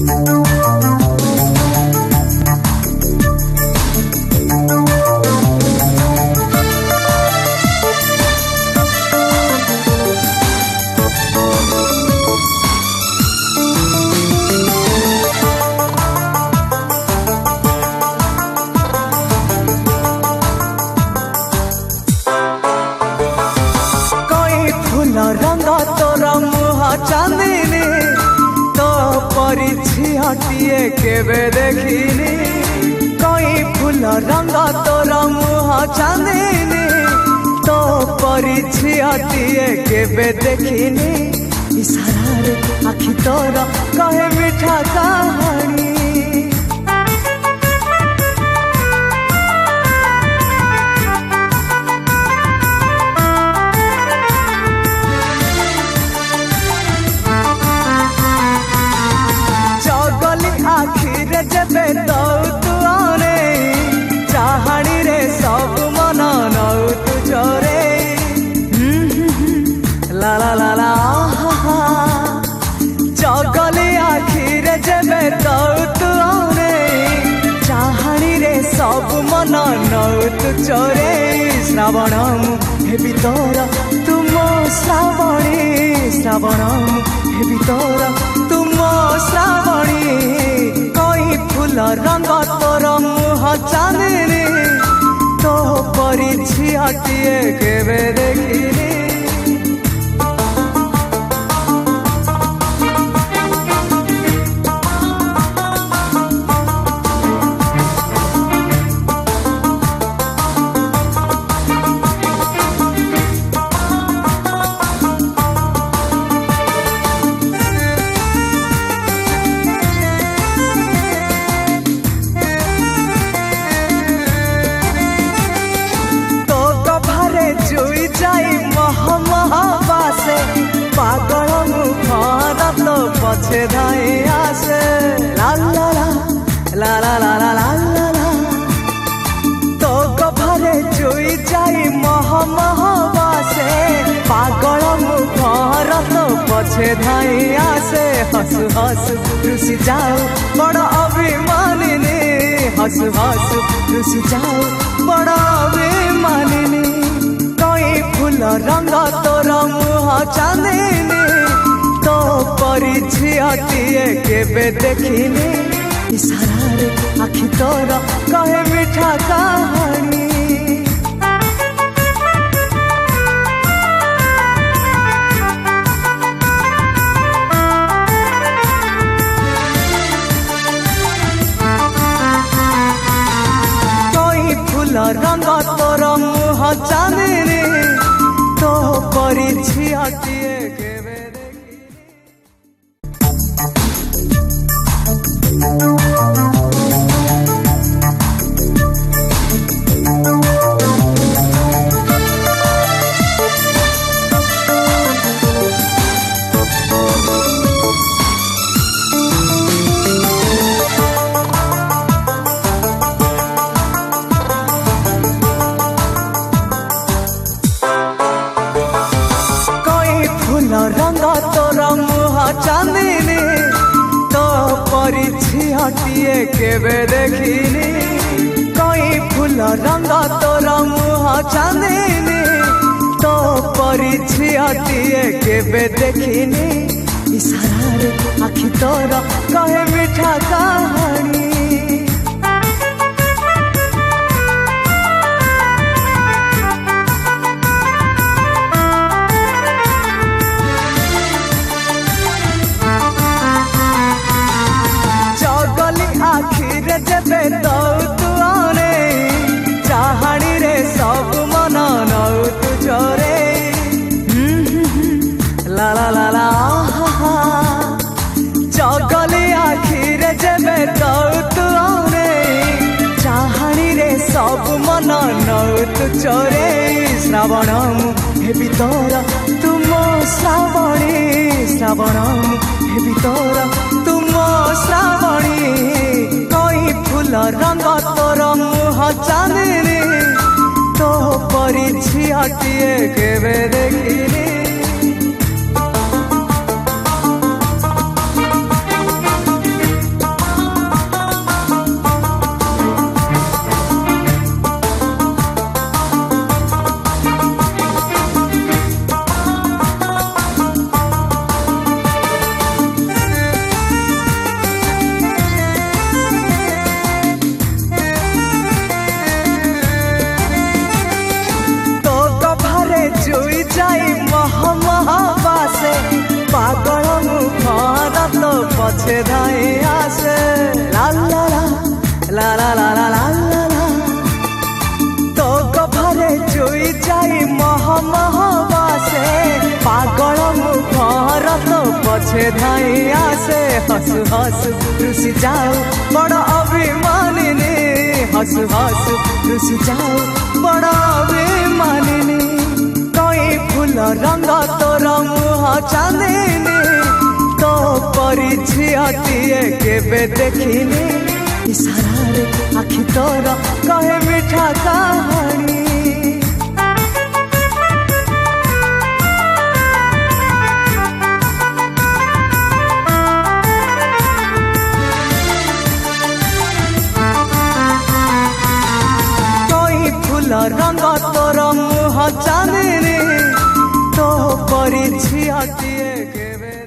रंग तोर मुह चांदिनी तो परी झियटिए केबे देखिनी कई फूल रंग तोर मुह चांदिनी तो परी झियटिए केबे देखिनी इशारा रे आखि तोर कहे मीठा कहानी आखिरे जबे दौ तू आने चाहनी रे सब मन नौ तू जोरे ला ला ला ला जगली आखिरे जबे दौ तू आने चाहनी रे सब मन नौ तू चोरे श्रावण हे तोर तुम श्रावणी श्रावण हे तोर तुम श्रावणी फूल रंग तोर मुह चांदिनी तो परी झियटिए केबे देखिनी पागल मुखर तो पछे धाई आसे ला ला ला ला ला ला ला ला ला तो गभरे जुई जाई मह मह बासे पागल मुखर तो पछे धाई आसे हसु हसु रुसी जाओ बड़ अभिमानिनी हसु हसु रुसी जाओ बड़ अभिमानिनी फूल रंग तोर मुह चांदिनी तो परी झियटिए केबे देखिनी इशारा रे आखि तोर कहे मीठा कहानी कोई फूल रंग तोर मुह चांदिनी तो परी झियटिए केबे रंग तोर मुह चांदिनी तो परी झियटिए केबे देखिनी कई फूल रंग तोर मुह चांदिनी तो परी झियटिए केबे देखिनी इशारा रे आखि तोर कहे मीठा कहानी आखिरे जबे दौ तू आने चाहनी रे सब मन नौ तू जोरे ला ला ला ला जगली आखिरे जबे दौ तू आने चाहनी रे सब मन नौ तू चोरे श्रावण हे तोर तुम श्रावणी श्रावण हे तोर तुम श्रावणी फूल रंग तोर मुह चांदिनी तो परी झियटिए केबे देखिनी पछे धाई आसे ला ला ला ला ला ला ला ला ला ला तो गभारे जोई जाई मह मह बासे पागल मुखर तो पछे धाई आसे हसु हसु रुसी जाओ बड़ अभिमानिनी हसु हसु रुसी जाओ बड़ अभिमानिनी कई फूल रंग तोर मुह चांदिनी तो परी झियटिए केबे देखिनी इशारा रे आखि तोर कहे मीठा कहानी कोई फूल रंग तोर मुह चांदिनी तो परी झियटिए केबे